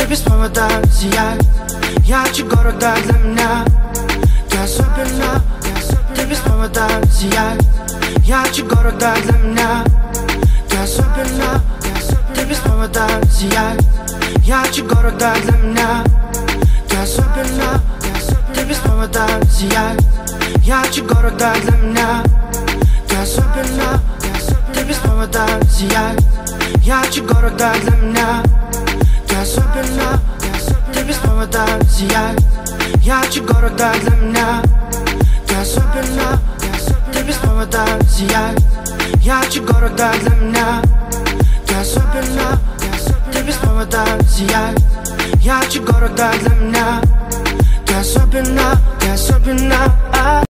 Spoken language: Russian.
Ты без повода сияй, ярче города для меня. Ты особенно, ты без повода сияй, ярче города для меня. Ты особенно, ты без повода сияй, ярче города для меня. Ты особенно, ты без повода сияй, ярче города для меня. Ты особенно, ты без повода сияй, ярче города для меня. Ты особенно, ты без повода сияй, ярче города для меня. Ты особенно, ты без повода сияй, ярче города для меня. Ты особенно, ты без повода сияй, ярче города для меня. Ты особенно,